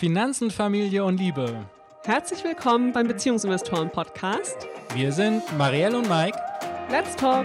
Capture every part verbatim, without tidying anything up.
Finanzen, Familie und Liebe. Herzlich willkommen beim Beziehungsinvestoren-Podcast. Wir sind Marielle und Mike. Let's talk!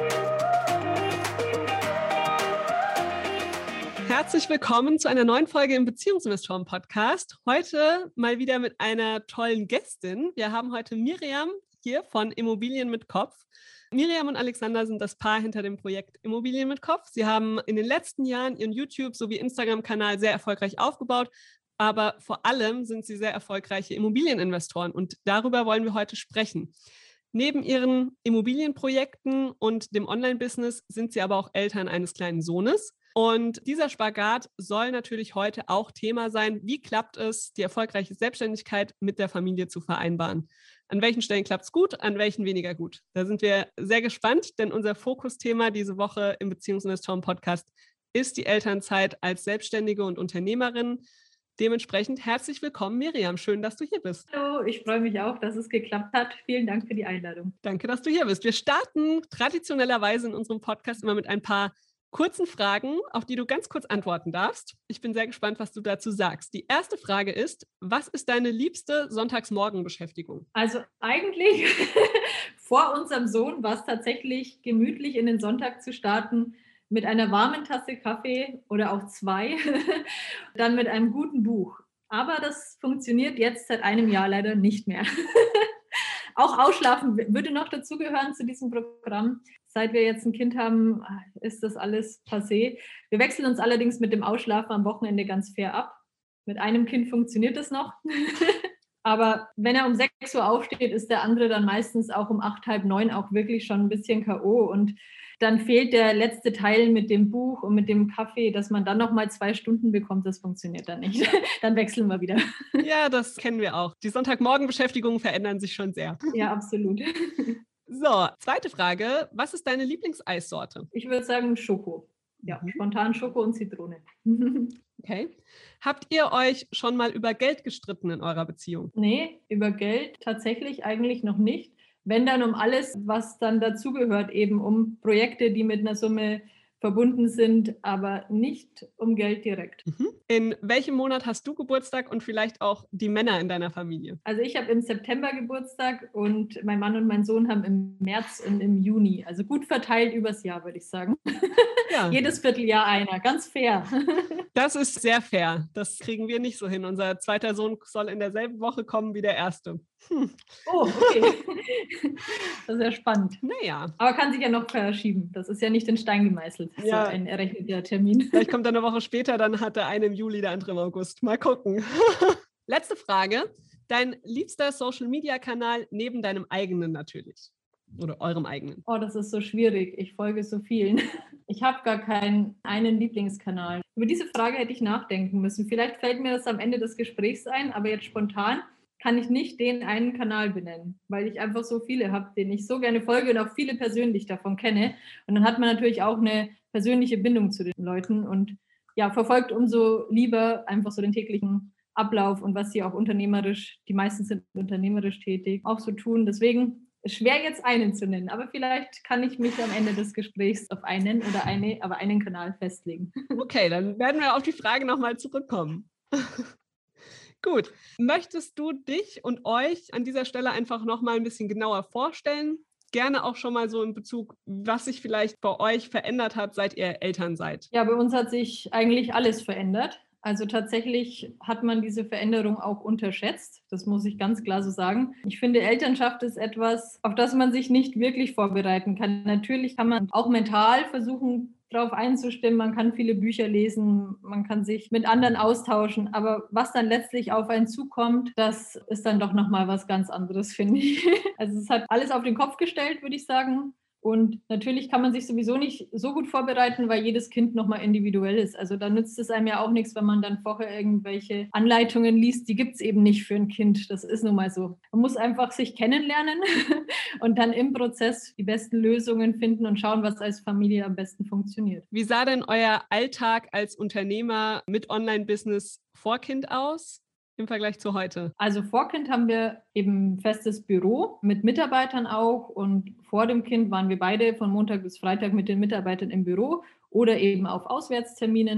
Herzlich willkommen zu einer neuen Folge im Beziehungsinvestoren-Podcast. Heute mal wieder mit einer tollen Gästin. Wir haben heute Miriam hier von Immobilien mit Kopf. Miriam und Alexander sind das Paar hinter dem Projekt Immobilien mit Kopf. Sie haben in den letzten Jahren ihren YouTube- sowie Instagram-Kanal sehr erfolgreich aufgebaut, aber vor allem sind sie sehr erfolgreiche Immobilieninvestoren und darüber wollen wir heute sprechen. Neben ihren Immobilienprojekten und dem Online-Business sind sie aber auch Eltern eines kleinen Sohnes. Und dieser Spagat soll natürlich heute auch Thema sein. Wie klappt es, die erfolgreiche Selbstständigkeit mit der Familie zu vereinbaren? An welchen Stellen klappt es gut, an welchen weniger gut? Da sind wir sehr gespannt, denn unser Fokusthema diese Woche im Beziehungsinvestoren-Podcast ist die Elternzeit als Selbstständige und Unternehmerin. Dementsprechend herzlich willkommen, Miriam. Schön, dass du hier bist. Hallo, ich freue mich auch, dass es geklappt hat. Vielen Dank für die Einladung. Danke, dass du hier bist. Wir starten traditionellerweise in unserem Podcast immer mit ein paar kurzen Fragen, auf die du ganz kurz antworten darfst. Ich bin sehr gespannt, was du dazu sagst. Die erste Frage ist, was ist deine liebste Sonntagsmorgenbeschäftigung? Also eigentlich vor unserem Sohn war es tatsächlich gemütlich in den Sonntag zu starten mit einer warmen Tasse Kaffee oder auch zwei, dann mit einem guten Buch. Aber das funktioniert jetzt seit einem Jahr leider nicht mehr. Auch Ausschlafen würde noch dazugehören zu diesem Programm. Seit wir jetzt ein Kind haben, ist das alles passé. Wir wechseln uns allerdings mit dem Ausschlafen am Wochenende ganz fair ab. Mit einem Kind funktioniert das noch. Aber wenn er um sechs Uhr aufsteht, ist der andere dann meistens auch um acht, halb neun auch wirklich schon ein bisschen K O. Und dann fehlt der letzte Teil mit dem Buch und mit dem Kaffee, dass man dann nochmal zwei Stunden bekommt. Das funktioniert dann nicht. Dann wechseln wir wieder. Ja, das kennen wir auch. Die Sonntagmorgenbeschäftigungen verändern sich schon sehr. Ja, absolut. So, zweite Frage. Was ist deine Lieblingseissorte? Ich würde sagen Schoko. Ja, mhm. Spontan Schoko und Zitrone. Okay. Habt ihr euch schon mal über Geld gestritten in eurer Beziehung? Nee, über Geld tatsächlich eigentlich noch nicht. Wenn dann um alles, was dann dazugehört, eben um Projekte, die mit einer Summe verbunden sind, aber nicht um Geld direkt. In welchem Monat hast du Geburtstag und vielleicht auch die Männer in deiner Familie? Also ich habe im September Geburtstag und mein Mann und mein Sohn haben im März und im Juni. Also gut verteilt übers Jahr, würde ich sagen. Ja. Jedes Vierteljahr einer, ganz fair. Das ist sehr fair. Das kriegen wir nicht so hin. Unser zweiter Sohn soll in derselben Woche kommen wie der erste. Hm. Oh, okay. Das ist ja spannend. Naja. Aber kann sich ja noch verschieben. Das ist ja nicht in Stein gemeißelt, ja. So ein errechneter Termin. Vielleicht kommt er eine Woche später, dann hat der eine im Juli, der andere im August. Mal gucken. Letzte Frage. Dein liebster Social-Media-Kanal neben deinem eigenen natürlich? Oder eurem eigenen? Oh, das ist so schwierig. Ich folge so vielen. Ich habe gar keinen einen Lieblingskanal. Über diese Frage hätte ich nachdenken müssen. Vielleicht fällt mir das am Ende des Gesprächs ein, aber jetzt spontan kann ich nicht den einen Kanal benennen, weil ich einfach so viele habe, denen ich so gerne folge und auch viele persönlich davon kenne. Und dann hat man natürlich auch eine persönliche Bindung zu den Leuten und ja, verfolgt umso lieber einfach so den täglichen Ablauf und was sie auch unternehmerisch, die meisten sind unternehmerisch tätig, auch so tun. Deswegen ist schwer jetzt einen zu nennen, aber vielleicht kann ich mich am Ende des Gesprächs auf einen oder eine, aber einen Kanal festlegen. Okay, dann werden wir auf die Frage nochmal zurückkommen. Gut, möchtest du dich und euch an dieser Stelle einfach nochmal ein bisschen genauer vorstellen? Gerne auch schon mal so in Bezug, was sich vielleicht bei euch verändert hat, seit ihr Eltern seid. Ja, bei uns hat sich eigentlich alles verändert. Also tatsächlich hat man diese Veränderung auch unterschätzt. Das muss ich ganz klar so sagen. Ich finde, Elternschaft ist etwas, auf das man sich nicht wirklich vorbereiten kann. Natürlich kann man auch mental versuchen, darauf einzustimmen. Man kann viele Bücher lesen, man kann sich mit anderen austauschen. Aber was dann letztlich auf einen zukommt, das ist dann doch nochmal was ganz anderes, finde ich. Also es hat alles auf den Kopf gestellt, würde ich sagen. Und natürlich kann man sich sowieso nicht so gut vorbereiten, weil jedes Kind nochmal individuell ist. Also da nützt es einem ja auch nichts, wenn man dann vorher irgendwelche Anleitungen liest. Die gibt es eben nicht für ein Kind. Das ist nun mal so. Man muss einfach sich kennenlernen und dann im Prozess die besten Lösungen finden und schauen, was als Familie am besten funktioniert. Wie sah denn euer Alltag als Unternehmer mit Online-Business vor Kind aus? Im Vergleich zu heute? Also vor Kind haben wir eben ein festes Büro mit Mitarbeitern auch und vor dem Kind waren wir beide von Montag bis Freitag mit den Mitarbeitern im Büro oder eben auf Auswärtsterminen.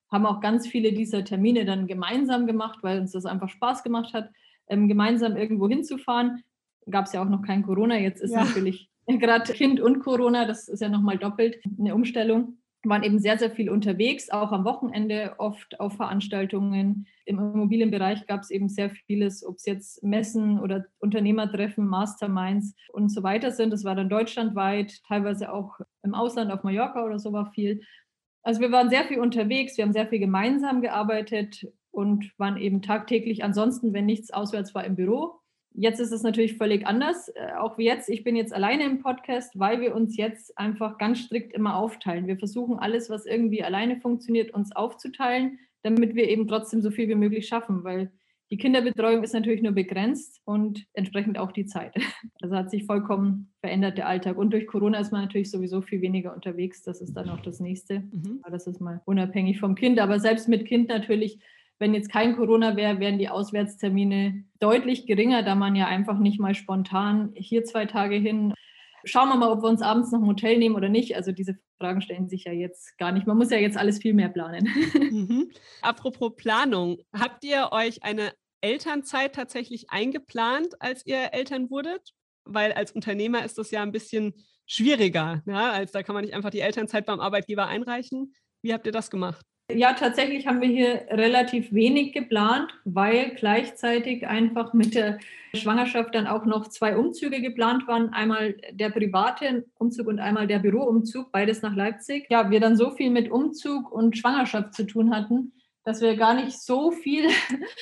haben auch ganz viele dieser Termine dann gemeinsam gemacht, weil uns das einfach Spaß gemacht hat, ähm, gemeinsam irgendwo hinzufahren. Gab es ja auch noch kein Corona, jetzt ist ja. natürlich gerade Kind und Corona, das ist ja nochmal doppelt eine Umstellung. Wir waren eben sehr, sehr viel unterwegs, auch am Wochenende oft auf Veranstaltungen. Im Immobilienbereich gab es eben sehr vieles, ob es jetzt Messen oder Unternehmertreffen, Masterminds und so weiter sind. Das war dann deutschlandweit, teilweise auch im Ausland, auf Mallorca oder so war viel. Also wir waren sehr viel unterwegs, wir haben sehr viel gemeinsam gearbeitet und waren eben tagtäglich ansonsten, wenn nichts auswärts war, im Büro. Jetzt ist es natürlich völlig anders, auch wie jetzt. Ich bin jetzt alleine im Podcast, weil wir uns jetzt einfach ganz strikt immer aufteilen. Wir versuchen alles, was irgendwie alleine funktioniert, uns aufzuteilen, damit wir eben trotzdem so viel wie möglich schaffen, weil die Kinderbetreuung ist natürlich nur begrenzt und entsprechend auch die Zeit. Also hat sich vollkommen verändert der Alltag. Und durch Corona ist man natürlich sowieso viel weniger unterwegs. Das ist dann auch das Nächste. Mhm. Das ist mal unabhängig vom Kind. Aber selbst mit Kind natürlich, wenn jetzt kein Corona wäre, wären die Auswärtstermine deutlich geringer, da man ja einfach nicht mal spontan hier zwei Tage hin. Schauen wir mal, ob wir uns abends noch ein Hotel nehmen oder nicht. Also diese Fragen stellen sich ja jetzt gar nicht. Man muss ja jetzt alles viel mehr planen. Mhm. Apropos Planung, habt ihr euch eine Elternzeit tatsächlich eingeplant, als ihr Eltern wurdet? Weil als Unternehmer ist das ja ein bisschen schwieriger. Ja? Also da kann man nicht einfach die Elternzeit beim Arbeitgeber einreichen. Wie habt ihr das gemacht? Ja, tatsächlich haben wir hier relativ wenig geplant, weil gleichzeitig einfach mit der Schwangerschaft dann auch noch zwei Umzüge geplant waren. Einmal der private Umzug und einmal der Büroumzug, beides nach Leipzig. Ja, wir dann so viel mit Umzug und Schwangerschaft zu tun hatten, dass wir gar nicht so viel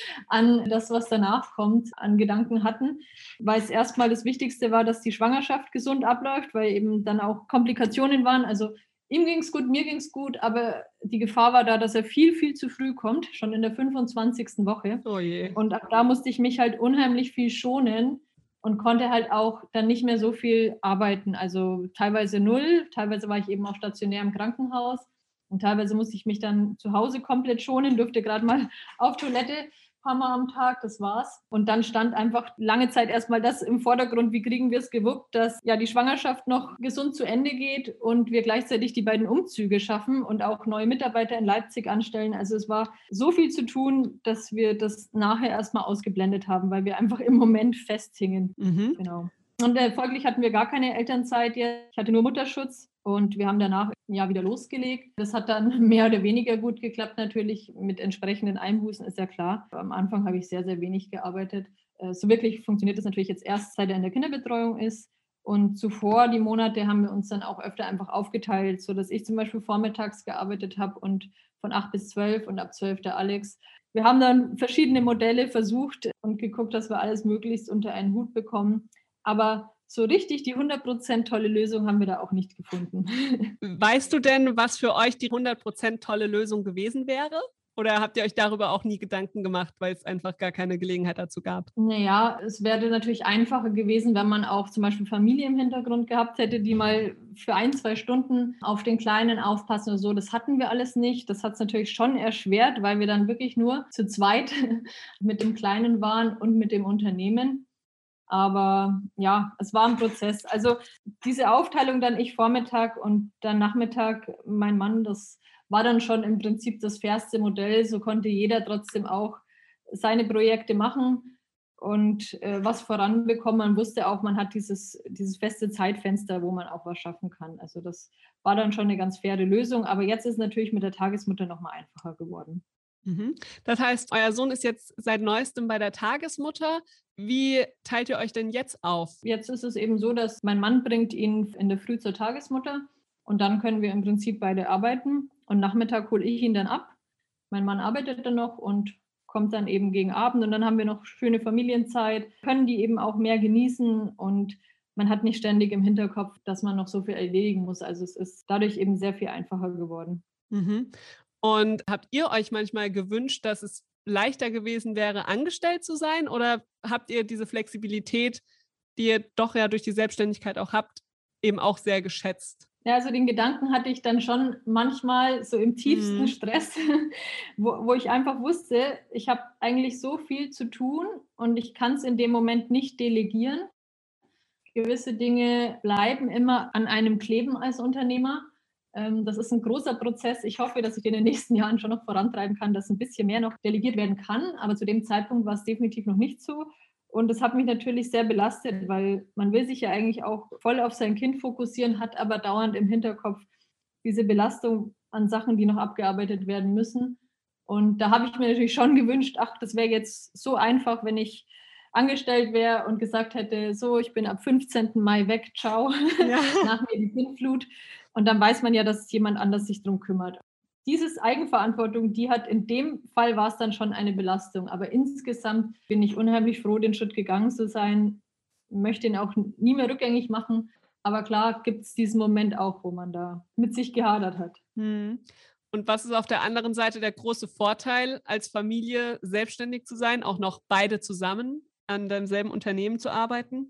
an das, was danach kommt, an Gedanken hatten, weil es erstmal das Wichtigste war, dass die Schwangerschaft gesund abläuft, weil eben dann auch Komplikationen waren. Also ihm ging es gut, mir ging es gut, aber die Gefahr war da, dass er viel, viel zu früh kommt, schon in der fünfundzwanzigsten Woche. Oh je. Und ab da musste ich mich halt unheimlich viel schonen und konnte halt auch dann nicht mehr so viel arbeiten. Also teilweise null, teilweise war ich eben auch stationär im Krankenhaus und teilweise musste ich mich dann zu Hause komplett schonen, durfte gerade mal auf Toilette ein paar Mal am Tag, das war's. Und dann stand einfach lange Zeit erstmal das im Vordergrund, wie kriegen wir es gewuppt, dass ja die Schwangerschaft noch gesund zu Ende geht und wir gleichzeitig die beiden Umzüge schaffen und auch neue Mitarbeiter in Leipzig anstellen. Also es war so viel zu tun, dass wir das nachher erstmal ausgeblendet haben, weil wir einfach im Moment festhingen. Mhm. Genau. Und äh, folglich hatten wir gar keine Elternzeit jetzt. Ich hatte nur Mutterschutz und wir haben danach ein Jahr wieder losgelegt. Das hat dann mehr oder weniger gut geklappt, natürlich mit entsprechenden Einbußen, ist ja klar. Am Anfang habe ich sehr, sehr wenig gearbeitet. Äh, so wirklich funktioniert das natürlich jetzt erst, seit er in der Kinderbetreuung ist. Und zuvor, die Monate, haben wir uns dann auch öfter einfach aufgeteilt, sodass ich zum Beispiel vormittags gearbeitet habe und von acht bis zwölf und ab zwölf der Alex. Wir haben dann verschiedene Modelle versucht und geguckt, dass wir alles möglichst unter einen Hut bekommen. Aber so richtig die hundert Prozent tolle Lösung haben wir da auch nicht gefunden. Weißt du denn, was für euch die hundert Prozent tolle Lösung gewesen wäre? Oder habt ihr euch darüber auch nie Gedanken gemacht, weil es einfach gar keine Gelegenheit dazu gab? Naja, es wäre natürlich einfacher gewesen, wenn man auch zum Beispiel Familie im Hintergrund gehabt hätte, die mal für ein, zwei Stunden auf den Kleinen aufpassen oder so. Das hatten wir alles nicht. Das hat es natürlich schon erschwert, weil wir dann wirklich nur zu zweit mit dem Kleinen waren und mit dem Unternehmen. Aber ja, es war ein Prozess. Also diese Aufteilung dann ich Vormittag und dann Nachmittag mein Mann, das war dann schon im Prinzip das fairste Modell. So konnte jeder trotzdem auch seine Projekte machen und äh, was voranbekommen. Man wusste auch, man hat dieses, dieses feste Zeitfenster, wo man auch was schaffen kann. Also das war dann schon eine ganz faire Lösung. Aber jetzt ist es natürlich mit der Tagesmutter nochmal einfacher geworden. Das heißt, euer Sohn ist jetzt seit neuestem bei der Tagesmutter. Wie teilt ihr euch denn jetzt auf? Jetzt ist es eben so, dass mein Mann bringt ihn in der Früh zur Tagesmutter und dann können wir im Prinzip beide arbeiten und Nachmittag hole ich ihn dann ab. Mein Mann arbeitet dann noch und kommt dann eben gegen Abend und dann haben wir noch schöne Familienzeit, können die eben auch mehr genießen und man hat nicht ständig im Hinterkopf, dass man noch so viel erledigen muss. Also es ist dadurch eben sehr viel einfacher geworden. Mhm. Und habt ihr euch manchmal gewünscht, dass es leichter gewesen wäre, angestellt zu sein? Oder habt ihr diese Flexibilität, die ihr doch ja durch die Selbstständigkeit auch habt, eben auch sehr geschätzt? Ja, also den Gedanken hatte ich dann schon manchmal so im tiefsten mhm. Stress, wo, wo ich einfach wusste, ich habe eigentlich so viel zu tun und ich kann es in dem Moment nicht delegieren. Gewisse Dinge bleiben immer an einem kleben als Unternehmer. Ähm, das ist ein großer Prozess. Ich hoffe, dass ich den in den nächsten Jahren schon noch vorantreiben kann, dass ein bisschen mehr noch delegiert werden kann. Aber zu dem Zeitpunkt war es definitiv noch nicht so. Und das hat mich natürlich sehr belastet, weil man will sich ja eigentlich auch voll auf sein Kind fokussieren, hat aber dauernd im Hinterkopf diese Belastung an Sachen, die noch abgearbeitet werden müssen. Und da habe ich mir natürlich schon gewünscht, ach, das wäre jetzt so einfach, wenn ich angestellt wäre und gesagt hätte, so, ich bin ab fünfzehnten Mai weg, ciao, Ja. nach mir die Sintflut. Und dann weiß man ja, dass jemand anders sich drum kümmert. Dieses Eigenverantwortung, die hat in dem Fall war es dann schon eine Belastung. Aber insgesamt bin ich unheimlich froh, den Schritt gegangen zu sein. Möchte ihn auch nie mehr rückgängig machen. Aber klar gibt es diesen Moment auch, wo man da mit sich gehadert hat. Hm. Und was ist auf der anderen Seite der große Vorteil, als Familie selbstständig zu sein, auch noch beide zusammen an demselben Unternehmen zu arbeiten?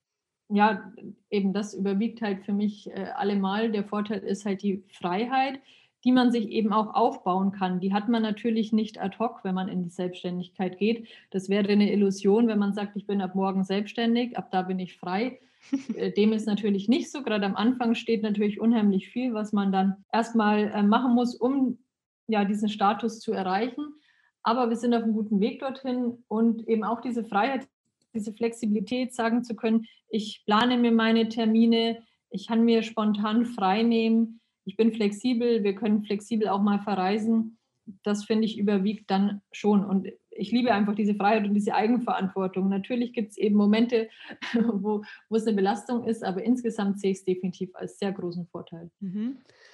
Ja, eben das überwiegt halt für mich äh, allemal. Der Vorteil ist halt die Freiheit, die man sich eben auch aufbauen kann. Die hat man natürlich nicht ad hoc, wenn man in die Selbstständigkeit geht. Das wäre eine Illusion, wenn man sagt, ich bin ab morgen selbstständig, ab da bin ich frei. Äh, dem ist natürlich nicht so. Gerade am Anfang steht natürlich unheimlich viel, was man dann erstmal äh, machen muss, um ja, diesen Status zu erreichen. Aber wir sind auf einem guten Weg dorthin und eben auch diese Freiheit, diese Flexibilität, sagen zu können, ich plane mir meine Termine, ich kann mir spontan frei nehmen, ich bin flexibel, wir können flexibel auch mal verreisen. Das, finde ich, überwiegt dann schon. Und ich liebe einfach diese Freiheit und diese Eigenverantwortung. Natürlich gibt es eben Momente, wo, wo es eine Belastung ist, aber insgesamt sehe ich es definitiv als sehr großen Vorteil. Mhm.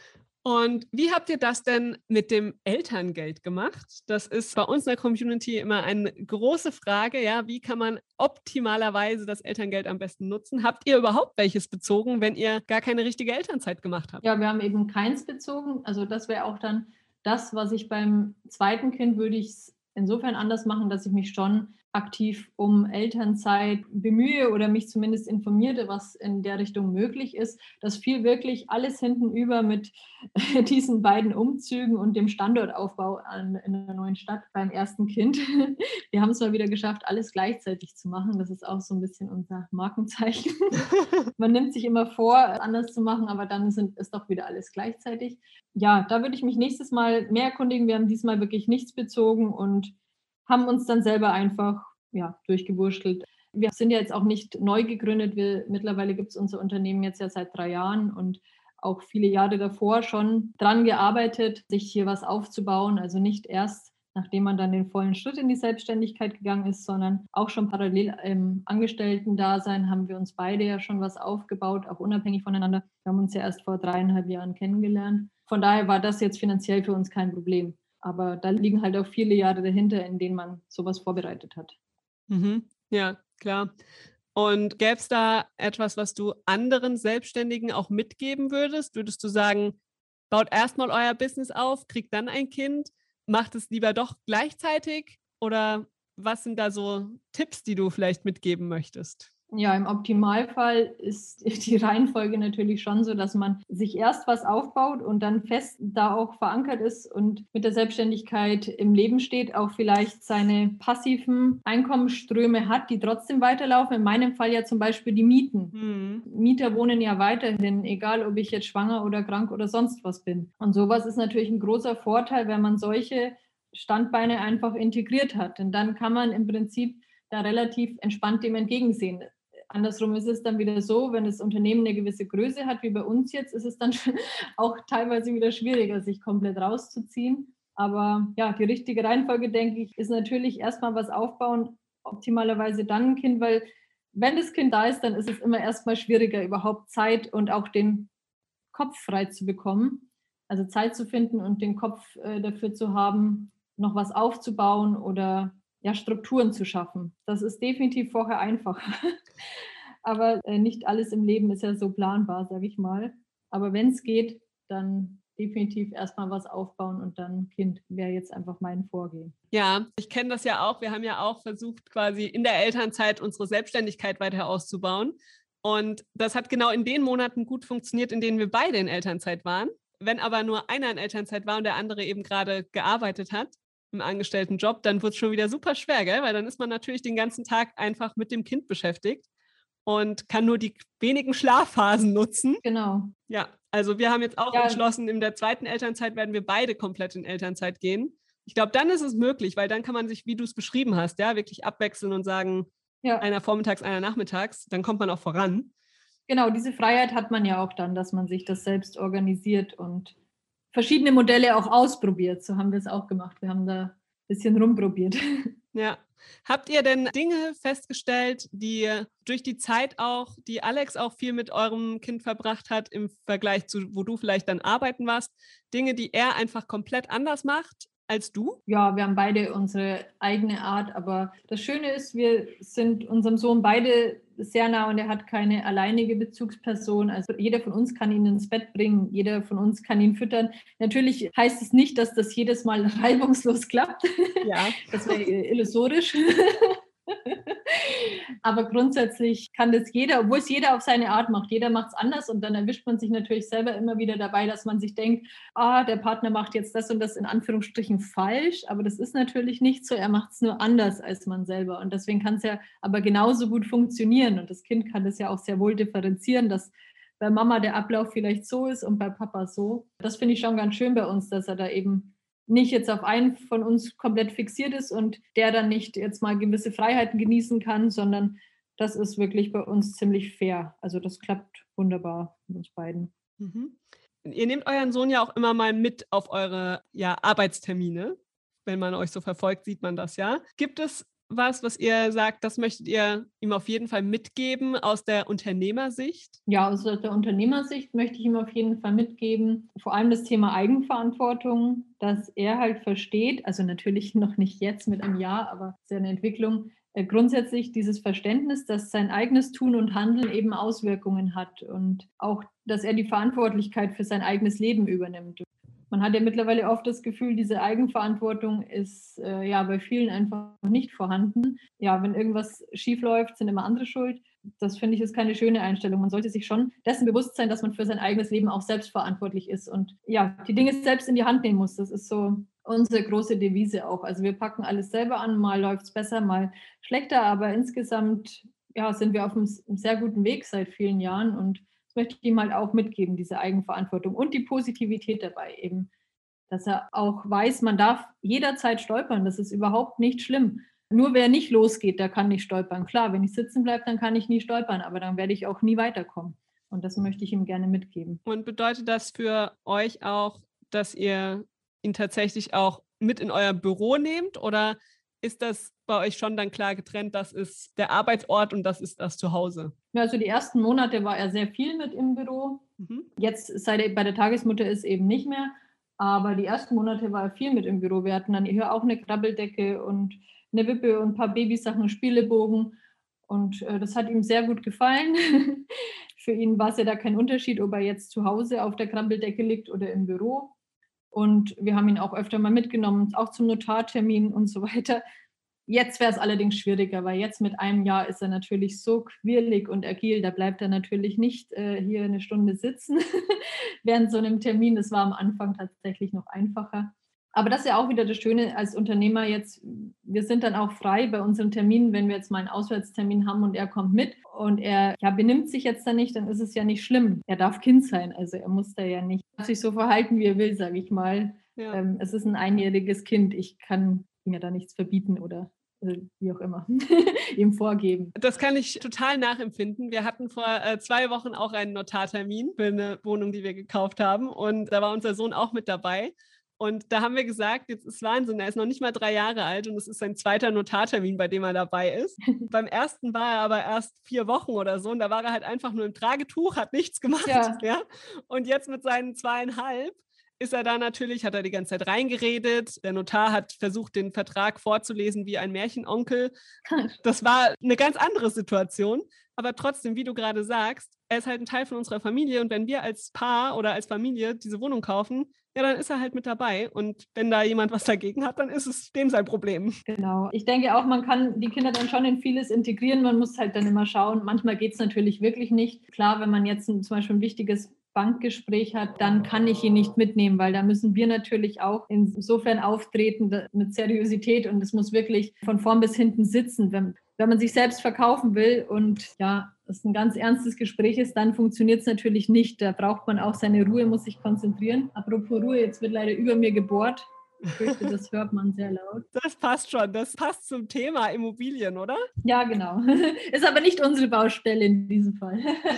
Und wie habt ihr das denn mit dem Elterngeld gemacht? Das ist bei uns in der Community immer eine große Frage. Ja, wie kann man optimalerweise das Elterngeld am besten nutzen? Habt ihr überhaupt welches bezogen, wenn ihr gar keine richtige Elternzeit gemacht habt? Ja, wir haben eben keins bezogen. Also das wäre auch dann das, was ich beim zweiten Kind würde ich es insofern anders machen, dass ich mich schon aktiv um Elternzeit bemühe oder mich zumindest informierte, was in der Richtung möglich ist. Das fiel wirklich alles hinten über mit diesen beiden Umzügen und dem Standortaufbau an, in der neuen Stadt beim ersten Kind. Wir haben es mal wieder geschafft, alles gleichzeitig zu machen. Das ist auch so ein bisschen unser Markenzeichen. Man nimmt sich immer vor, anders zu machen, aber dann sind, ist doch wieder alles gleichzeitig. Ja, da würde ich mich nächstes Mal mehr erkundigen. Wir haben diesmal wirklich nichts bezogen und haben uns dann selber einfach ja, durchgewurschtelt. Wir sind ja jetzt auch nicht neu gegründet. Wir, mittlerweile gibt es unser Unternehmen jetzt ja seit drei Jahren und auch viele Jahre davor schon dran gearbeitet, sich hier was aufzubauen. Also nicht erst, nachdem man dann den vollen Schritt in die Selbstständigkeit gegangen ist, sondern auch schon parallel im Angestellten-Dasein haben wir uns beide ja schon was aufgebaut, auch unabhängig voneinander. Wir haben uns ja erst vor dreieinhalb Jahren kennengelernt. Von daher war das jetzt finanziell für uns kein Problem. Aber da liegen halt auch viele Jahre dahinter, in denen man sowas vorbereitet hat. Mhm. Ja, klar. Und gäbe es da etwas, was du anderen Selbstständigen auch mitgeben würdest? Würdest du sagen, baut erstmal euer Business auf, kriegt dann ein Kind, macht es lieber doch gleichzeitig? Oder was sind da so Tipps, die du vielleicht mitgeben möchtest? Ja, im Optimalfall ist die Reihenfolge natürlich schon so, dass man sich erst was aufbaut und dann fest da auch verankert ist und mit der Selbstständigkeit im Leben steht, auch vielleicht seine passiven Einkommensströme hat, die trotzdem weiterlaufen. In meinem Fall ja zum Beispiel die Mieten. Mhm. Mieter wohnen ja weiterhin, egal ob ich jetzt schwanger oder krank oder sonst was bin. Und sowas ist natürlich ein großer Vorteil, wenn man solche Standbeine einfach integriert hat. Denn dann kann man im Prinzip da relativ entspannt dem entgegensehen. Andersrum ist es dann wieder so, wenn das Unternehmen eine gewisse Größe hat, wie bei uns jetzt, ist es dann auch teilweise wieder schwieriger, sich komplett rauszuziehen. Aber ja, die richtige Reihenfolge, denke ich, ist natürlich erstmal was aufbauen, optimalerweise dann ein Kind, weil wenn das Kind da ist, dann ist es immer erstmal schwieriger, überhaupt Zeit und auch den Kopf frei zu bekommen. Also Zeit zu finden und den Kopf äh, dafür zu haben, noch was aufzubauen oder ja, Strukturen zu schaffen. Das ist definitiv vorher einfacher. Aber äh, nicht alles im Leben ist ja so planbar, sage ich mal. Aber wenn es geht, dann definitiv erstmal was aufbauen und dann Kind wäre jetzt einfach mein Vorgehen. Ja, ich kenne das ja auch. Wir haben ja auch versucht, quasi in der Elternzeit unsere Selbstständigkeit weiter auszubauen. Und das hat genau in den Monaten gut funktioniert, in denen wir beide in Elternzeit waren. Wenn aber nur einer in Elternzeit war und der andere eben gerade gearbeitet hat, im Angestelltenjob, dann wird es schon wieder super schwer, gell? Weil dann ist man natürlich den ganzen Tag einfach mit dem Kind beschäftigt und kann nur die wenigen Schlafphasen nutzen. Genau. Ja, Also wir haben jetzt auch Ja. entschlossen, in der zweiten Elternzeit werden wir beide komplett in Elternzeit gehen. Ich glaube, dann ist es möglich, weil dann kann man sich, wie du es beschrieben hast, ja, wirklich abwechseln und sagen, Ja. einer vormittags, einer nachmittags, dann kommt man auch voran. Genau, diese Freiheit hat man ja auch dann, dass man sich das selbst organisiert und verschiedene Modelle auch ausprobiert. So haben wir es auch gemacht. Wir haben da ein bisschen rumprobiert. Ja. Habt ihr denn Dinge festgestellt, die durch die Zeit auch, die Alex auch viel mit eurem Kind verbracht hat, im Vergleich zu, wo du vielleicht dann arbeiten warst, Dinge, die er einfach komplett anders macht als du? Ja, wir haben beide unsere eigene Art, aber das Schöne ist, wir sind unserem Sohn beide sehr nah und er hat keine alleinige Bezugsperson. Also jeder von uns kann ihn ins Bett bringen, jeder von uns kann ihn füttern. Natürlich heißt es nicht, dass das jedes Mal reibungslos klappt. Ja. Das wäre illusorisch. Aber grundsätzlich kann das jeder, obwohl es jeder auf seine Art macht. Jeder macht es anders und dann erwischt man sich natürlich selber immer wieder dabei, dass man sich denkt, ah, der Partner macht jetzt das und das in Anführungsstrichen falsch, aber das ist natürlich nicht so. Er macht es nur anders als man selber und deswegen kann es ja aber genauso gut funktionieren und das Kind kann das ja auch sehr wohl differenzieren, dass bei Mama der Ablauf vielleicht so ist und bei Papa so. Das finde ich schon ganz schön bei uns, dass er da eben nicht jetzt auf einen von uns komplett fixiert ist und der dann nicht jetzt mal gewisse Freiheiten genießen kann, sondern das ist wirklich bei uns ziemlich fair. Also das klappt wunderbar mit uns beiden. Mhm. Ihr nehmt euren Sohn ja auch immer mal mit auf eure ja, Arbeitstermine. Wenn man euch so verfolgt, sieht man das ja. Gibt es was, was ihr sagt, das möchtet ihr ihm auf jeden Fall mitgeben aus der Unternehmersicht? Ja, aus der Unternehmersicht möchte ich ihm auf jeden Fall mitgeben, vor allem das Thema Eigenverantwortung, dass er halt versteht, also natürlich noch nicht jetzt mit einem Jahr, aber es ist ja eine Entwicklung, äh, grundsätzlich dieses Verständnis, dass sein eigenes Tun und Handeln eben Auswirkungen hat und auch, dass er die Verantwortlichkeit für sein eigenes Leben übernimmt. Man hat ja mittlerweile oft das Gefühl, diese Eigenverantwortung ist äh, ja bei vielen einfach nicht vorhanden. Ja, wenn irgendwas schief läuft, sind immer andere schuld. Das finde ich ist keine schöne Einstellung. Man sollte sich schon dessen bewusst sein, dass man für sein eigenes Leben auch selbst verantwortlich ist und ja, die Dinge selbst in die Hand nehmen muss. Das ist so unsere große Devise auch. Also wir packen alles selber an, mal läuft es besser, mal schlechter, aber insgesamt ja, sind wir auf einem sehr guten Weg seit vielen Jahren und möchte ich ihm halt auch mitgeben, diese Eigenverantwortung und die Positivität dabei eben, dass er auch weiß, man darf jederzeit stolpern, das ist überhaupt nicht schlimm. Nur wer nicht losgeht, der kann nicht stolpern. Klar, wenn ich sitzen bleibe, dann kann ich nie stolpern, aber dann werde ich auch nie weiterkommen. Und das möchte ich ihm gerne mitgeben. Und bedeutet das für euch auch, dass ihr ihn tatsächlich auch mit in euer Büro nehmt oder ist das bei euch schon dann klar getrennt, das ist der Arbeitsort und das ist das Zuhause? Ja, also die ersten Monate war er sehr viel mit im Büro. Mhm. Jetzt, seit er bei der Tagesmutter ist, eben nicht mehr. Aber die ersten Monate war er viel mit im Büro. Wir hatten dann hier auch eine Krabbeldecke und eine Wippe und ein paar Babysachen, Spielebogen. Und äh, das hat ihm sehr gut gefallen. Für ihn war es ja da kein Unterschied, ob er jetzt zu Hause auf der Krabbeldecke liegt oder im Büro. Und wir haben ihn auch öfter mal mitgenommen, auch zum Notartermin und so weiter. Jetzt wäre es allerdings schwieriger, weil jetzt mit einem Jahr ist er natürlich so quirlig und agil, da bleibt er natürlich nicht äh, hier eine Stunde sitzen während so einem Termin. Das war am Anfang tatsächlich noch einfacher. Aber das ist ja auch wieder das Schöne als Unternehmer jetzt, wir sind dann auch frei bei unseren Terminen, wenn wir jetzt mal einen Auswärtstermin haben und er kommt mit und er ja, benimmt sich jetzt dann nicht, dann ist es ja nicht schlimm. Er darf Kind sein, also er muss da ja nicht sich so verhalten, wie er will, sage ich mal. Ja. Ähm, es ist ein einjähriges Kind, ich kann mir da nichts verbieten oder wie auch immer, ihm vorgeben. Das kann ich total nachempfinden. Wir hatten vor äh, zwei Wochen auch einen Notartermin für eine Wohnung, die wir gekauft haben und da war unser Sohn auch mit dabei. Und da haben wir gesagt, jetzt ist Wahnsinn, er ist noch nicht mal drei Jahre alt und es ist sein zweiter Notartermin, bei dem er dabei ist. Beim ersten war er aber erst vier Wochen oder so und da war er halt einfach nur im Tragetuch, hat nichts gemacht. Ja. Ja? Und jetzt mit seinen zweieinhalb ist er da natürlich, hat er die ganze Zeit reingeredet. Der Notar hat versucht, den Vertrag vorzulesen wie ein Märchenonkel. Das war eine ganz andere Situation. Aber trotzdem, wie du gerade sagst, er ist halt ein Teil von unserer Familie und wenn wir als Paar oder als Familie diese Wohnung kaufen, ja, dann ist er halt mit dabei und wenn da jemand was dagegen hat, dann ist es dem sein Problem. Genau. Ich denke auch, man kann die Kinder dann schon in vieles integrieren. Man muss halt dann immer schauen. Manchmal geht es natürlich wirklich nicht. Klar, wenn man jetzt ein, zum Beispiel ein wichtiges Bankgespräch hat, dann kann ich ihn nicht mitnehmen, weil da müssen wir natürlich auch insofern auftreten mit Seriosität und es muss wirklich von vorn bis hinten sitzen. Wenn, wenn man sich selbst verkaufen will und ja, es ein ganz ernstes Gespräch ist, dann funktioniert es natürlich nicht. Da braucht man auch seine Ruhe, muss sich konzentrieren. Apropos Ruhe, jetzt wird leider über mir gebohrt. Ich fürchte, das hört man sehr laut. Das passt schon. Das passt zum Thema Immobilien, oder? Ja, genau. Ist aber nicht unsere Baustelle in diesem Fall.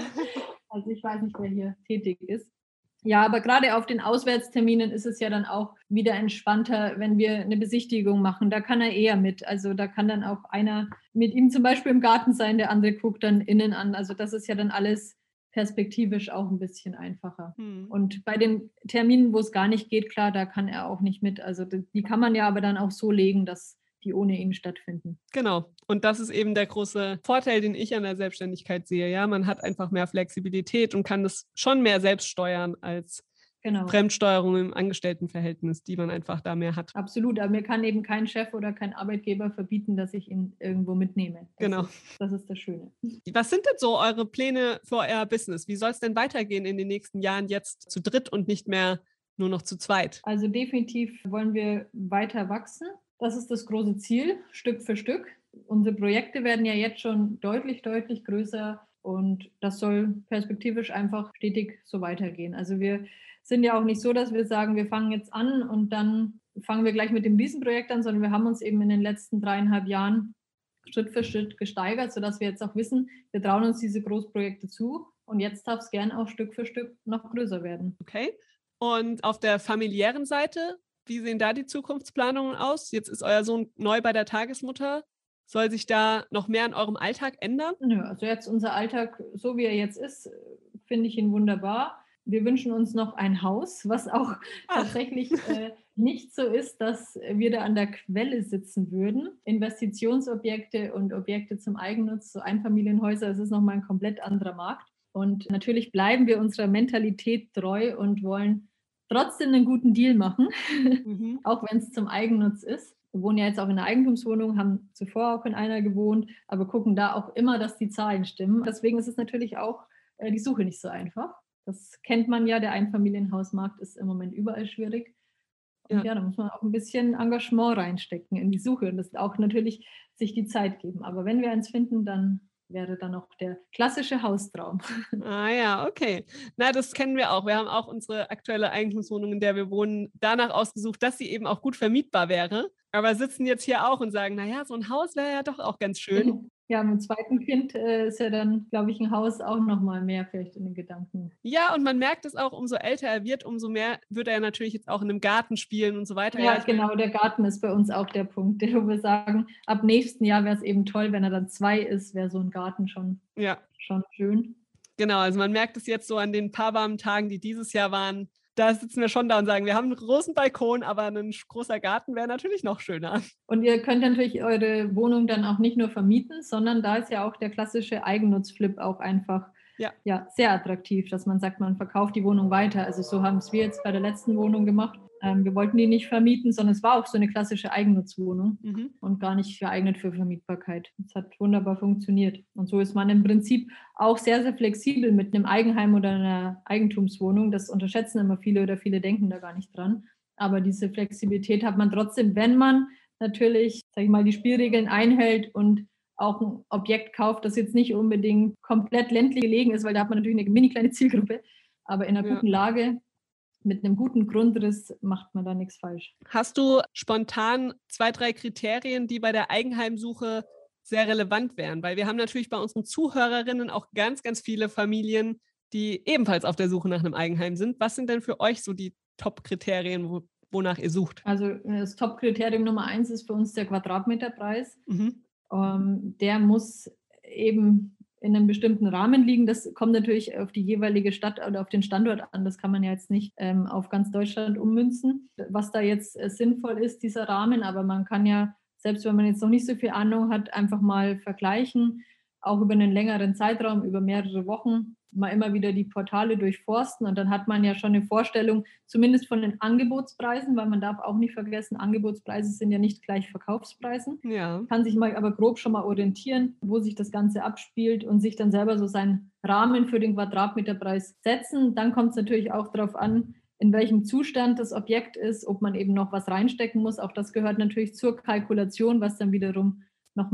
Also ich weiß nicht, wer hier tätig ist. Ja, aber gerade auf den Auswärtsterminen ist es ja dann auch wieder entspannter, wenn wir eine Besichtigung machen. Da kann er eher mit. Also da kann dann auch einer mit ihm zum Beispiel im Garten sein, der andere guckt dann innen an. Also das ist ja dann alles perspektivisch auch ein bisschen einfacher. Hm. Und bei den Terminen, wo es gar nicht geht, klar, da kann er auch nicht mit. Also die kann man ja aber dann auch so legen, dass die ohne ihn stattfinden. Genau. Und das ist eben der große Vorteil, den ich an der Selbstständigkeit sehe. Ja, man hat einfach mehr Flexibilität und kann das schon mehr selbst steuern als genau. Fremdsteuerung im Angestelltenverhältnis, die man einfach da mehr hat. Absolut. Aber mir kann eben kein Chef oder kein Arbeitgeber verbieten, dass ich ihn irgendwo mitnehme. Das genau. Ist, das ist das Schöne. Was sind denn so eure Pläne für euer Business? Wie soll es denn weitergehen in den nächsten Jahren jetzt zu dritt und nicht mehr nur noch zu zweit? Also definitiv wollen wir weiter wachsen. Das ist das große Ziel, Stück für Stück. Unsere Projekte werden ja jetzt schon deutlich, deutlich größer und das soll perspektivisch einfach stetig so weitergehen. Also wir sind ja auch nicht so, dass wir sagen, wir fangen jetzt an und dann fangen wir gleich mit dem Riesenprojekt an, sondern wir haben uns eben in den letzten dreieinhalb Jahren Schritt für Schritt gesteigert, sodass wir jetzt auch wissen, wir trauen uns diese Großprojekte zu und jetzt darf es gern auch Stück für Stück noch größer werden. Okay. Und auf der familiären Seite, wie sehen da die Zukunftsplanungen aus? Jetzt ist euer Sohn neu bei der Tagesmutter. Soll sich da noch mehr in eurem Alltag ändern? Nö, also jetzt unser Alltag, so wie er jetzt ist, finde ich ihn wunderbar. Wir wünschen uns noch ein Haus, was auch Ach. tatsächlich äh, nicht so ist, dass wir da an der Quelle sitzen würden. Investitionsobjekte und Objekte zum Eigennutz, so Einfamilienhäuser, das ist nochmal ein komplett anderer Markt. Und natürlich bleiben wir unserer Mentalität treu und wollen trotzdem einen guten Deal machen, mhm. auch wenn es zum Eigennutz ist. Wir wohnen ja jetzt auch in einer Eigentumswohnung, haben zuvor auch in einer gewohnt, aber gucken da auch immer, dass die Zahlen stimmen. Deswegen ist es natürlich auch äh, die Suche nicht so einfach. Das kennt man ja, der Einfamilienhausmarkt ist im Moment überall schwierig. Und ja, ja da muss man auch ein bisschen Engagement reinstecken in die Suche und das auch natürlich sich die Zeit geben. Aber wenn wir eins finden, dann wäre dann auch der klassische Haustraum. Ah ja, okay. Na, das kennen wir auch. Wir haben auch unsere aktuelle Eigentumswohnung, in der wir wohnen, danach ausgesucht, dass sie eben auch gut vermietbar wäre. Aber sitzen jetzt hier auch und sagen, naja, so ein Haus wäre ja doch auch ganz schön. Ja, mit dem zweiten Kind äh, ist ja dann, glaube ich, ein Haus auch nochmal mehr vielleicht in den Gedanken. Ja, und man merkt es auch, umso älter er wird, umso mehr würde er natürlich jetzt auch in einem Garten spielen und so weiter. Ja, ja genau, der Garten ist bei uns auch der Punkt, wo wir sagen, ab nächsten Jahr wäre es eben toll, wenn er dann zwei ist, wäre so ein Garten schon, ja. schon schön. Genau, also man merkt es jetzt so an den paar warmen Tagen, die dieses Jahr waren. Da sitzen wir schon da und sagen, wir haben einen großen Balkon, aber ein großer Garten wäre natürlich noch schöner. Und ihr könnt natürlich eure Wohnung dann auch nicht nur vermieten, sondern da ist ja auch der klassische Eigennutzflip auch einfach ja. Ja, sehr attraktiv, dass man sagt, man verkauft die Wohnung weiter. Also so haben es wir jetzt bei der letzten Wohnung gemacht. Ähm, wir wollten die nicht vermieten, sondern es war auch so eine klassische Eigennutzwohnung mhm. und gar nicht geeignet für Vermietbarkeit. Es hat wunderbar funktioniert. Und so ist man im Prinzip auch sehr, sehr flexibel mit einem Eigenheim oder einer Eigentumswohnung. Das unterschätzen immer viele oder viele denken da gar nicht dran. Aber diese Flexibilität hat man trotzdem, wenn man natürlich, sag ich mal, die Spielregeln einhält und auch ein Objekt kauft, das jetzt nicht unbedingt komplett ländlich gelegen ist, weil da hat man natürlich eine mini kleine Zielgruppe, aber in einer ja. guten Lage mit einem guten Grundriss macht man da nichts falsch. Hast du spontan zwei, drei Kriterien, die bei der Eigenheimsuche sehr relevant wären? Weil wir haben natürlich bei unseren Zuhörerinnen auch ganz, ganz viele Familien, die ebenfalls auf der Suche nach einem Eigenheim sind. Was sind denn für euch so die Top-Kriterien, wo, wonach ihr sucht? Also das Top-Kriterium Nummer eins ist für uns der Quadratmeterpreis. Mhm. Ähm, der muss eben in einem bestimmten Rahmen liegen. Das kommt natürlich auf die jeweilige Stadt oder auf den Standort an. Das kann man ja jetzt nicht ähm, auf ganz Deutschland ummünzen, was da jetzt äh, sinnvoll ist, dieser Rahmen. Aber man kann ja, selbst wenn man jetzt noch nicht so viel Ahnung hat, einfach mal vergleichen, auch über einen längeren Zeitraum, über mehrere Wochen, mal immer wieder die Portale durchforsten und dann hat man ja schon eine Vorstellung, zumindest von den Angebotspreisen, weil man darf auch nicht vergessen, Angebotspreise sind ja nicht gleich Verkaufspreisen. Ja. Kann sich mal aber grob schon mal orientieren, wo sich das Ganze abspielt und sich dann selber so seinen Rahmen für den Quadratmeterpreis setzen. Dann kommt es natürlich auch darauf an, in welchem Zustand das Objekt ist, ob man eben noch was reinstecken muss. Auch das gehört natürlich zur Kalkulation, was dann wiederum noch mit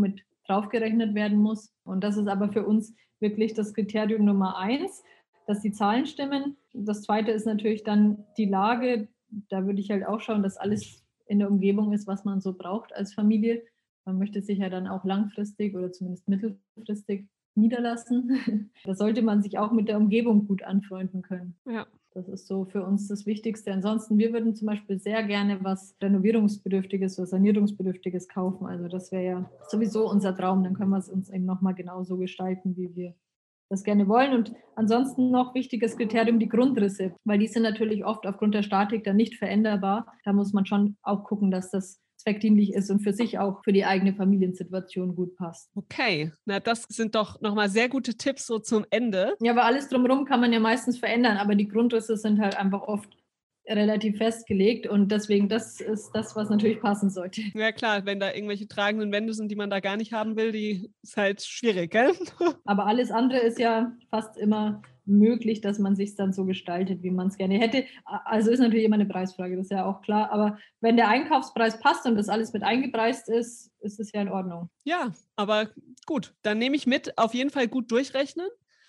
draufgerechnet werden muss. Und das ist aber für uns wirklich das Kriterium Nummer eins, dass die Zahlen stimmen. Das zweite ist natürlich dann die Lage. Da würde ich halt auch schauen, dass alles in der Umgebung ist, was man so braucht als Familie. Man möchte sich ja dann auch langfristig oder zumindest mittelfristig niederlassen. Da sollte man sich auch mit der Umgebung gut anfreunden können. Ja. Das ist so für uns das Wichtigste. Ansonsten, wir würden zum Beispiel sehr gerne was Renovierungsbedürftiges oder Sanierungsbedürftiges kaufen. Also das wäre ja sowieso unser Traum. Dann können wir es uns eben nochmal genauso gestalten, wie wir das gerne wollen. Und ansonsten noch wichtiges Kriterium, die Grundrisse, weil die sind natürlich oft aufgrund der Statik dann nicht veränderbar. Da muss man schon auch gucken, dass das zweckdienlich ist und für sich auch für die eigene Familiensituation gut passt. Okay, na das sind doch nochmal sehr gute Tipps so zum Ende. Ja, aber alles drumherum kann man ja meistens verändern, aber die Grundrisse sind halt einfach oft relativ festgelegt und deswegen das ist das, was natürlich passen sollte. Ja klar, wenn da irgendwelche tragenden Wände sind, die man da gar nicht haben will, die ist halt schwierig, gell? Aber alles andere ist ja fast immer möglich, dass man sich dann so gestaltet, wie man es gerne hätte. Also ist natürlich immer eine Preisfrage, das ist ja auch klar. Aber wenn der Einkaufspreis passt und das alles mit eingepreist ist, ist es ja in Ordnung. Ja, aber gut, dann nehme ich mit, auf jeden Fall gut durchrechnen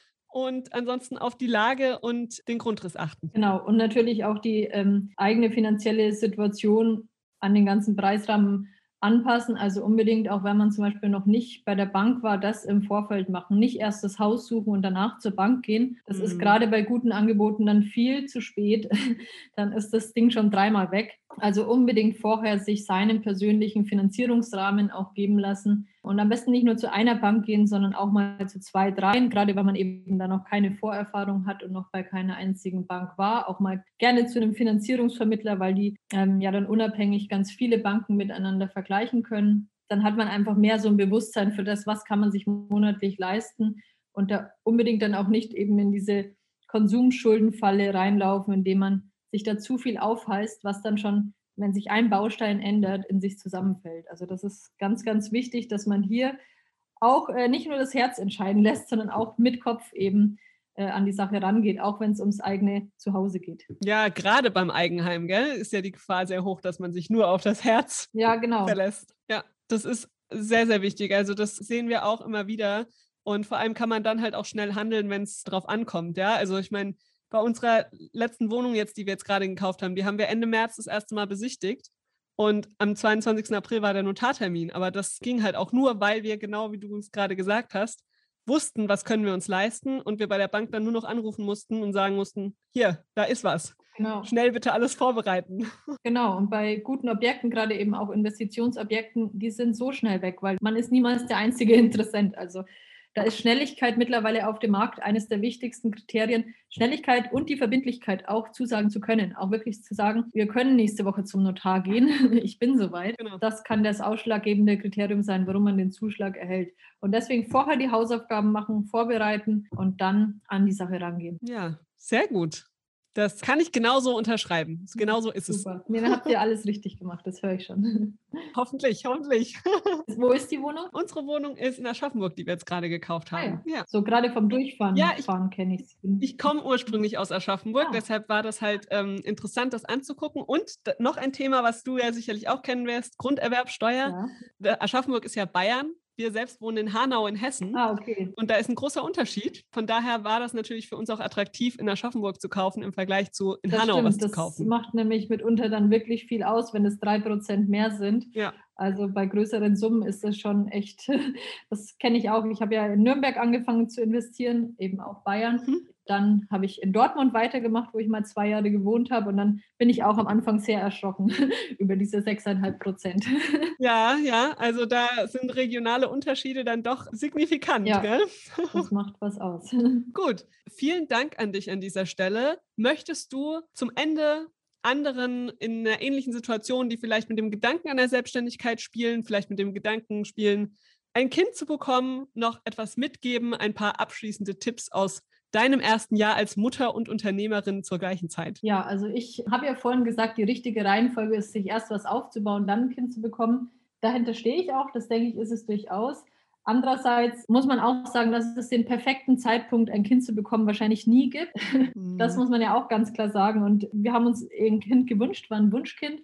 und ansonsten auf die Lage und den Grundriss achten. Genau, und natürlich auch die ähm, eigene finanzielle Situation an den ganzen Preisrahmen anpassen, also unbedingt, auch wenn man zum Beispiel noch nicht bei der Bank war, das im Vorfeld machen. Nicht erst das Haus suchen und danach zur Bank gehen. Das mhm. ist gerade bei guten Angeboten dann viel zu spät. Dann ist das Ding schon dreimal weg. Also unbedingt vorher sich seinen persönlichen Finanzierungsrahmen auch geben lassen und am besten nicht nur zu einer Bank gehen, sondern auch mal zu zwei, dreien, gerade wenn man eben da noch keine Vorerfahrung hat und noch bei keiner einzigen Bank war. Auch mal gerne zu einem Finanzierungsvermittler, weil die ähm, ja dann unabhängig ganz viele Banken miteinander vergleichen können. Dann hat man einfach mehr so ein Bewusstsein für das, was kann man sich monatlich leisten und da unbedingt dann auch nicht eben in diese Konsumschuldenfalle reinlaufen, indem man sich da zu viel aufheißt, was dann schon, wenn sich ein Baustein ändert, in sich zusammenfällt. Also das ist ganz, ganz wichtig, dass man hier auch äh, nicht nur das Herz entscheiden lässt, sondern auch mit Kopf eben äh, an die Sache rangeht, auch wenn es ums eigene Zuhause geht. Ja, gerade beim Eigenheim, gell, ist ja die Gefahr sehr hoch, dass man sich nur auf das Herz ja, genau. verlässt. Ja, das ist sehr, sehr wichtig. Also das sehen wir auch immer wieder. Und vor allem kann man dann halt auch schnell handeln, wenn es drauf ankommt. Ja, also ich meine, bei unserer letzten Wohnung jetzt, die wir jetzt gerade gekauft haben, die haben wir Ende März das erste Mal besichtigt und am zweiundzwanzigsten April war der Notartermin. Aber das ging halt auch nur, weil wir, genau wie du es gerade gesagt hast, wussten, was können wir uns leisten und wir bei der Bank dann nur noch anrufen mussten und sagen mussten, hier, da ist was. Genau. Schnell bitte alles vorbereiten. Genau, und bei guten Objekten, gerade eben auch Investitionsobjekten, die sind so schnell weg, weil man ist niemals der einzige Interessent. Also da ist Schnelligkeit mittlerweile auf dem Markt eines der wichtigsten Kriterien. Schnelligkeit und die Verbindlichkeit auch zusagen zu können. Auch wirklich zu sagen, wir können nächste Woche zum Notar gehen. Ich bin soweit. Genau. Das kann das ausschlaggebende Kriterium sein, warum man den Zuschlag erhält. Und deswegen vorher die Hausaufgaben machen, vorbereiten und dann an die Sache rangehen. Ja, sehr gut. Das kann ich genauso unterschreiben. Genauso ist es. Super. Nee, dann habt ihr alles richtig gemacht, das höre ich schon. Hoffentlich, hoffentlich. Wo ist die Wohnung? Unsere Wohnung ist in Aschaffenburg, die wir jetzt gerade gekauft haben. Ah, ja. Ja. So gerade vom Durchfahren ja, ich, kenne ich es. Ich komme ursprünglich aus Aschaffenburg, ah. deshalb war das halt ähm, interessant, das anzugucken. Und d- noch ein Thema, was du ja sicherlich auch kennen wirst, Grunderwerbsteuer. Ja. Aschaffenburg ist ja Bayern. Wir selbst wohnen in Hanau in Hessen. Ah, okay. Und da ist ein großer Unterschied. Von daher war das natürlich für uns auch attraktiv, in Aschaffenburg zu kaufen, im Vergleich zu in das Hanau stimmt. was das zu kaufen. Das macht nämlich mitunter dann wirklich viel aus, wenn es drei Prozent mehr sind. Ja. Also bei größeren Summen ist das schon echt, das kenne ich auch. Ich habe ja in Nürnberg angefangen zu investieren, eben auch Bayern. Mhm. Dann habe ich in Dortmund weitergemacht, wo ich mal zwei Jahre gewohnt habe. Und dann bin ich auch am Anfang sehr erschrocken über diese sechs Komma fünf Prozent. Ja, ja, also da sind regionale Unterschiede dann doch signifikant. Ja, gell? Das macht was aus. Gut, vielen Dank an dich an dieser Stelle. Möchtest du zum Ende anderen in einer ähnlichen Situation, die vielleicht mit dem Gedanken an der Selbstständigkeit spielen, vielleicht mit dem Gedanken spielen, ein Kind zu bekommen, noch etwas mitgeben, ein paar abschließende Tipps aus deinem ersten Jahr als Mutter und Unternehmerin zur gleichen Zeit? Ja, also ich habe ja vorhin gesagt, die richtige Reihenfolge ist, sich erst was aufzubauen, dann ein Kind zu bekommen. Dahinter stehe ich auch, das denke ich, ist es durchaus. Andererseits muss man auch sagen, dass es den perfekten Zeitpunkt, ein Kind zu bekommen, wahrscheinlich nie gibt. Mhm. Das muss man ja auch ganz klar sagen. Und wir haben uns ein Kind gewünscht, war ein Wunschkind.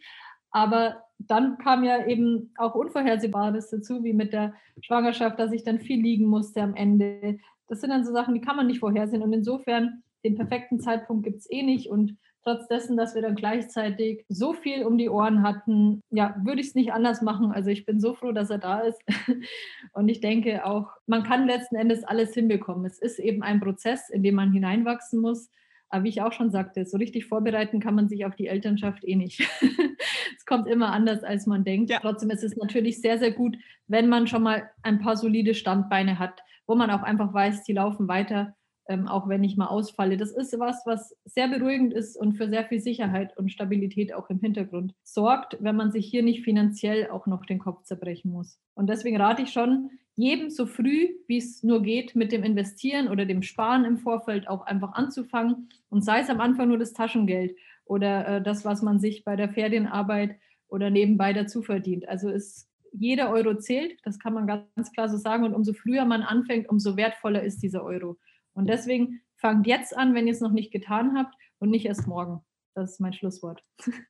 Aber dann kam ja eben auch Unvorhersehbares dazu, wie mit der Schwangerschaft, dass ich dann viel liegen musste am Ende. Das sind dann so Sachen, die kann man nicht vorhersehen. Und insofern, den perfekten Zeitpunkt gibt es eh nicht. Und trotz dessen, dass wir dann gleichzeitig so viel um die Ohren hatten, ja, würde ich es nicht anders machen. Also ich bin so froh, dass er da ist. Und ich denke auch, man kann letzten Endes alles hinbekommen. Es ist eben ein Prozess, in den man hineinwachsen muss. Aber wie ich auch schon sagte, so richtig vorbereiten kann man sich auf die Elternschaft eh nicht. Es kommt immer anders, als man denkt. Ja. Trotzdem ist es natürlich sehr, sehr gut, wenn man schon mal ein paar solide Standbeine hat, wo man auch einfach weiß, die laufen weiter, ähm, auch wenn ich mal ausfalle. Das ist was, was sehr beruhigend ist und für sehr viel Sicherheit und Stabilität auch im Hintergrund sorgt, wenn man sich hier nicht finanziell auch noch den Kopf zerbrechen muss. Und deswegen rate ich schon, jedem so früh, wie es nur geht, mit dem Investieren oder dem Sparen im Vorfeld auch einfach anzufangen. Und sei es am Anfang nur das Taschengeld oder äh, das, was man sich bei der Ferienarbeit oder nebenbei dazu verdient. Also ist, jeder Euro zählt, das kann man ganz klar so sagen. Und umso früher man anfängt, umso wertvoller ist dieser Euro. Und deswegen fangt jetzt an, wenn ihr es noch nicht getan habt und nicht erst morgen. Das ist mein Schlusswort.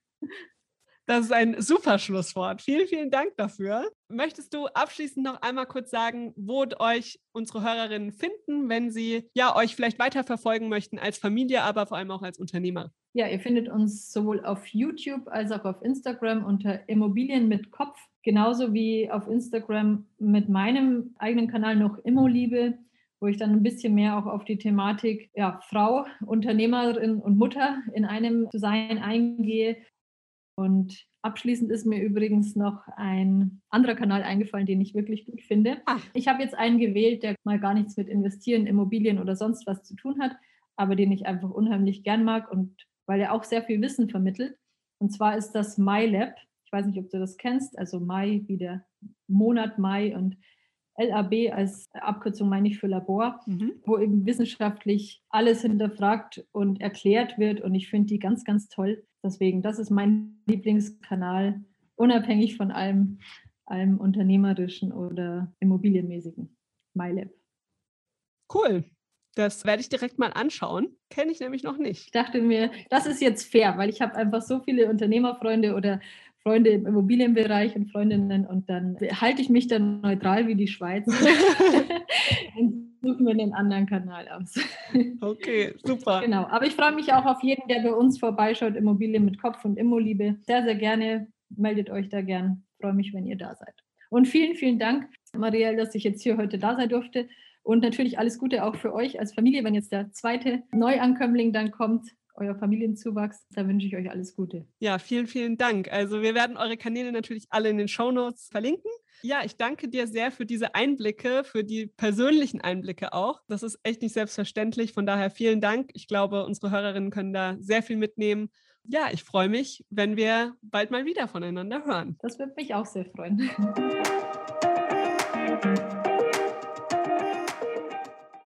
Das ist ein super Schlusswort. Vielen, vielen Dank dafür. Möchtest du abschließend noch einmal kurz sagen, wo euch unsere Hörerinnen finden, wenn sie ja euch vielleicht weiterverfolgen möchten als Familie, aber vor allem auch als Unternehmer? Ja, ihr findet uns sowohl auf YouTube als auch auf Instagram unter Immobilien mit Kopf, genauso wie auf Instagram mit meinem eigenen Kanal noch Immoliebe, wo ich dann ein bisschen mehr auch auf die Thematik ja, Frau, Unternehmerin und Mutter in einem zu sein eingehe. Und abschließend ist mir übrigens noch ein anderer Kanal eingefallen, den ich wirklich gut finde. Ach. Ich habe jetzt einen gewählt, der mal gar nichts mit Investieren, Immobilien oder sonst was zu tun hat, aber den ich einfach unheimlich gern mag und weil er auch sehr viel Wissen vermittelt. Und zwar ist das MyLab. Ich weiß nicht, ob du das kennst. Also Mai wie der Monat Mai und L A B als Abkürzung meine ich für Labor, mhm. wo eben wissenschaftlich alles hinterfragt und erklärt wird. Und ich finde die ganz, ganz toll. Deswegen, das ist mein Lieblingskanal, unabhängig von allem, allem Unternehmerischen oder Immobilienmäßigen. MyLab. Cool. Das werde ich direkt mal anschauen. Kenne ich nämlich noch nicht. Ich dachte mir, das ist jetzt fair, weil ich habe einfach so viele Unternehmerfreunde oder Freunde im Immobilienbereich und Freundinnen und dann halte ich mich dann neutral wie die Schweiz und suche mir den anderen Kanal aus. Okay, super. Genau, aber ich freue mich auch auf jeden, der bei uns vorbeischaut, Immobilien mit Kopf und Immoliebe. Sehr, sehr gerne, meldet euch da gern. Ich freue mich, wenn ihr da seid. Und vielen, vielen Dank, Marielle, dass ich jetzt hier heute da sein durfte. Und natürlich alles Gute auch für euch als Familie, wenn jetzt der zweite Neuankömmling dann kommt, euer Familienzuwachs. Da wünsche ich euch alles Gute. Ja, vielen, vielen Dank. Also wir werden eure Kanäle natürlich alle in den Shownotes verlinken. Ja, ich danke dir sehr für diese Einblicke, für die persönlichen Einblicke auch. Das ist echt nicht selbstverständlich. Von daher vielen Dank. Ich glaube, unsere Hörerinnen können da sehr viel mitnehmen. Ja, ich freue mich, wenn wir bald mal wieder voneinander hören. Das würde mich auch sehr freuen.